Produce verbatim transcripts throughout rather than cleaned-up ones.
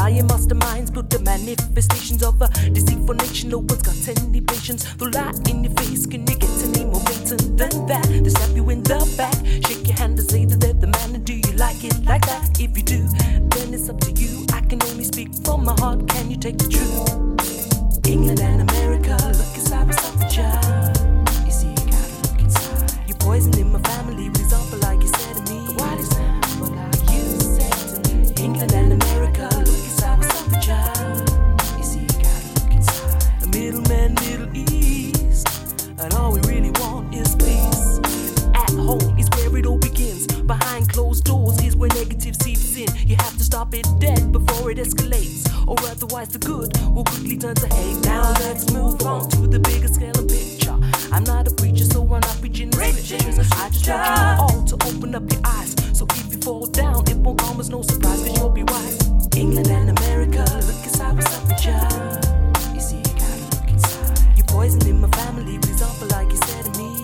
lying masterminds built the manifestations of a deceitful nation. No one's got any patience. They'll lie in your face. Can you get any more blatant than that? They stab you in the back, shake your hand and say that they're the man. And do you like it like that? If you do, then it's up to you. I can only speak from my heart. Can you take the truth? England and America, look inside myself and child. You see, you gotta look inside. You're poisoning my family with example like you said to me. What example like you said to me? England and America, look inside myself and child. You see, you gotta look inside. A middleman, Middle East, and all we really want is peace. At home is where it all begins. Behind closed doors is where negative seeps in. You have to stop it dead before it escalates, or otherwise the good will quickly turn to hate. Now let's move on to the bigger scale and picture. I'm not a preacher, so I'm not preaching scriptures. I just want you all to open up your eyes, so if you fall down, it won't come as no surprise, cause you'll be wise. England and America, look inside myself and child. You see, you gotta look inside. You're poisoning my family with example like you said to me.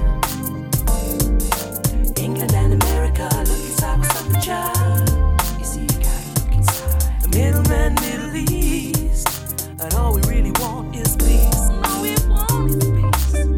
England and America, look inside myself and child. You see, you gotta look inside. A middleman, Middle East, and all we really want is peace. All we want is peace.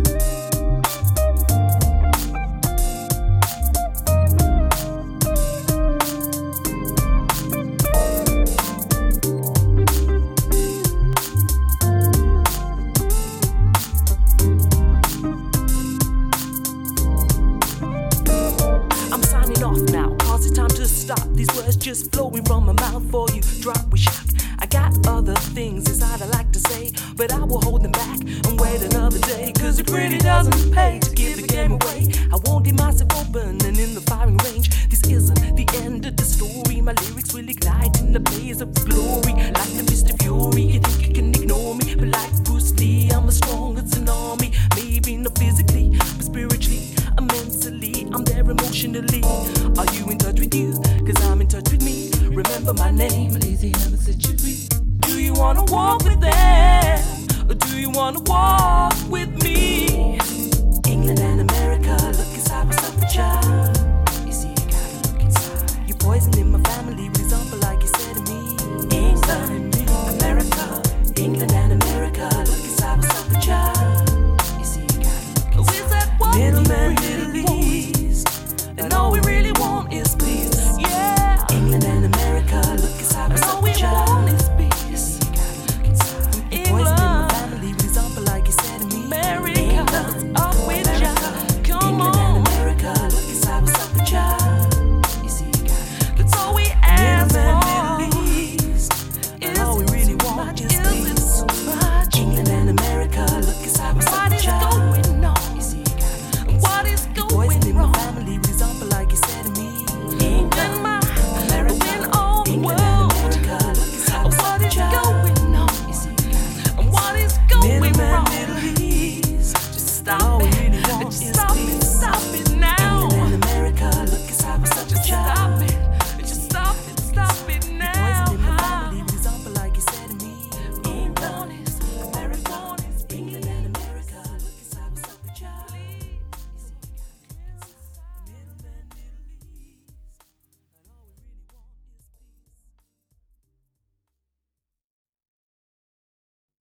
I'm signing off now, cause it's time to stop. These words just flowing from my mouth for you. Drop with shock. I got other things inside I like to say, but I will hold them back and wait another day, cause it really doesn't pay to give the game away. I won't leave myself open and in the firing range. This isn't the end of the story. My lyrics will ignite in the blaze of glory. Like the Mister Fury, you think you can ignore me, but like Bruce Lee, I'm as strong as an army. Maybe not physically, but spiritually and mentally, I'm there emotionally. Are you in touch with you? Cause I'm in touch with me. Remember my name, lazy never set you free. Do you wanna walk with them, or do you wanna walk with me? England and America, look inside myself and child. You see, you gotta look inside. You're poisoning my family with example like you said to me. England